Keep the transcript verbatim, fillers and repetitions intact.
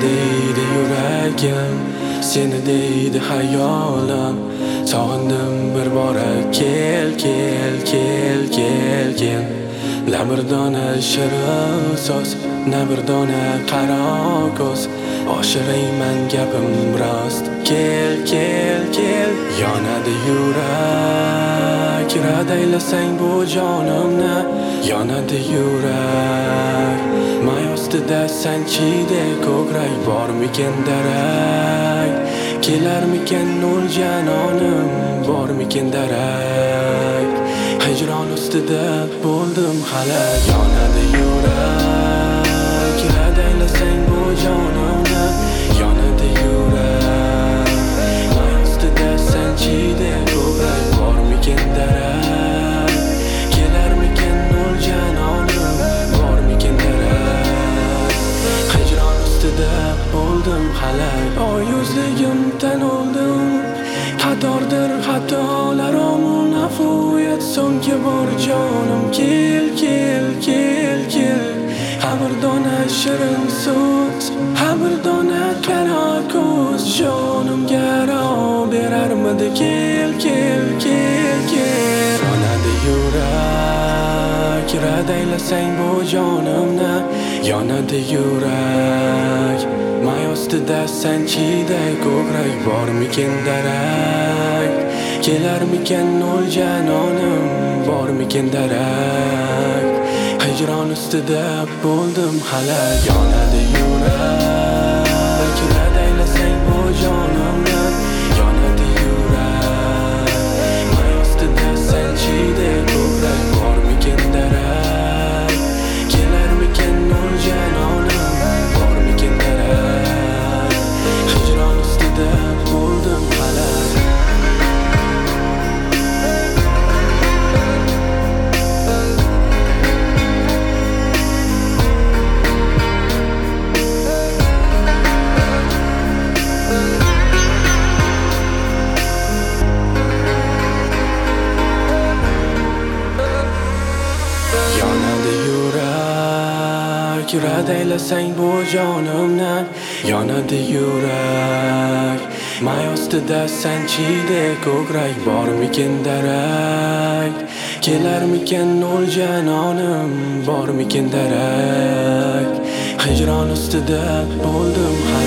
deydi yuragim, seni deydi hayolim. Sog'indim bir bora kel kel kel kel kel. La bir dona shirin so'z, na bir dona qaro ko'z. Oshirayman gapim rost, kel kel kel. Yonadi yurak, radaylasang bu jonimni. Yonadi yurak, may ostida sanchiydi ko'krak. Bormikin darak, kelarmikin nol janonim. Bormikin darak, hijron ustida bo'ldim halak. Yonadi yurak, radaylasang bu jonimni. Yonadi yurak, may ostida sanchiydi ko'krak. Bormikin darak, kelarmikin nol janonim. Bormikin darak, hijron ustida bo'ldim halak. Oy yuzligim tan oldim, xatordir xatolarim. Afu etson ki bor jonim, kel kel kel kel. Ha bir dona shirin so'z, ha bir dona qaro ko'z. Jonimga ro berarmidi, kel kel kel kel. Yonadi yurak, radaylasang bu jonimni. Yonadi yurak, may ostida sanchiydi ko'krak. Bormikin darak, kelarmikin nol janonim. Bormikin darak, hijron ustida bo'ldim halak. Yonadi yurak, radaylasang bu jonimni. Yonadi yurak, may ostida sanchiydi ko'krak. Bormikin darak, kelarmikin nol janonim. Bormikin darak, hijron ustida bo'ldim halak. Yonadi yurak, radaylasang bu jonimni. Yonadi yurak, may ostida sanchiydi ko'krak. Bormikin darak, kelarmikin nol janonim. Bormikin darak, hijron ustida bo'ldim halak.